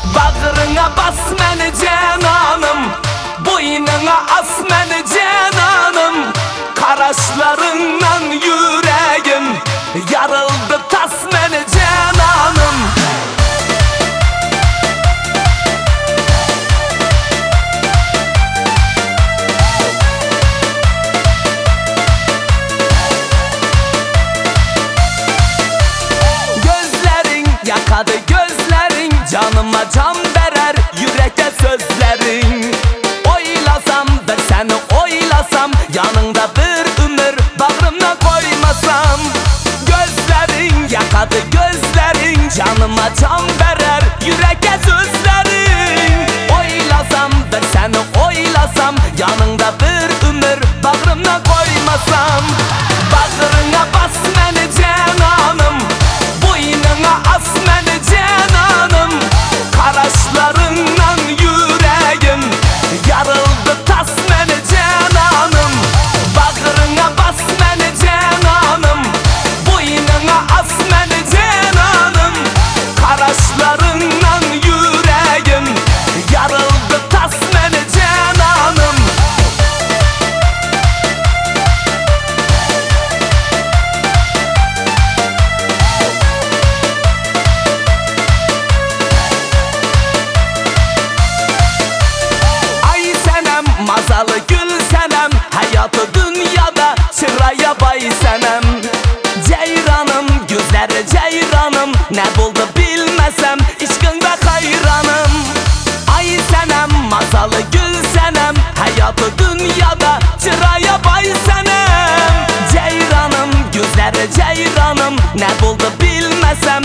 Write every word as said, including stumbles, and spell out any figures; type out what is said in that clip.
Bağrına bas məni cananım, boynuna as məni cananım. Qaraşlarından yüreğim yarıldı, tas məni cananım. Gözlerin yakadı, gözlerin canıma can verer, yürekte sözlerin. Oylasam da seni oylasam, yanında bir ömür bağrımda koymasam. Gözlerin yakadı, gözlerin canıma can verer, yürekte sözlerin. Oylasam da seni oylasam, yanında bir ömür bağrımda koymasam. Bağrına bas məni cananım, boynuna as məni cananım. Qaraşlarından yüreğim yarıldı, tas məni cananım. Bağrına bas məni cananım, boynuna as məni cananım. Qaraşlarından yüreğim yarıldı, tas məni cananım. Ay senem, mazalı gül senem, hayatı dünyada çıraya bay senem. Ceyranım, gözleri ceyranım, ne buldu bilmesem, işkinde hayranım. Ay senem, mazalı gül senem, hayatı dünyada çıraya bay senem. Ceyranım, gözleri ceyranım, ne buldu bilmesem,